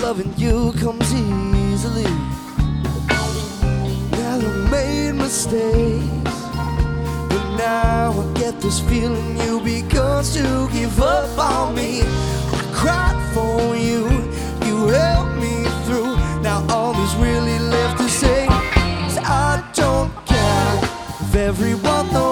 loving you comes easily. Now I made mistakes, but now I get this feeling you begun to give up on me. I cried for you, you helped me through. Now all there's really left to say is I don't care if everyone knows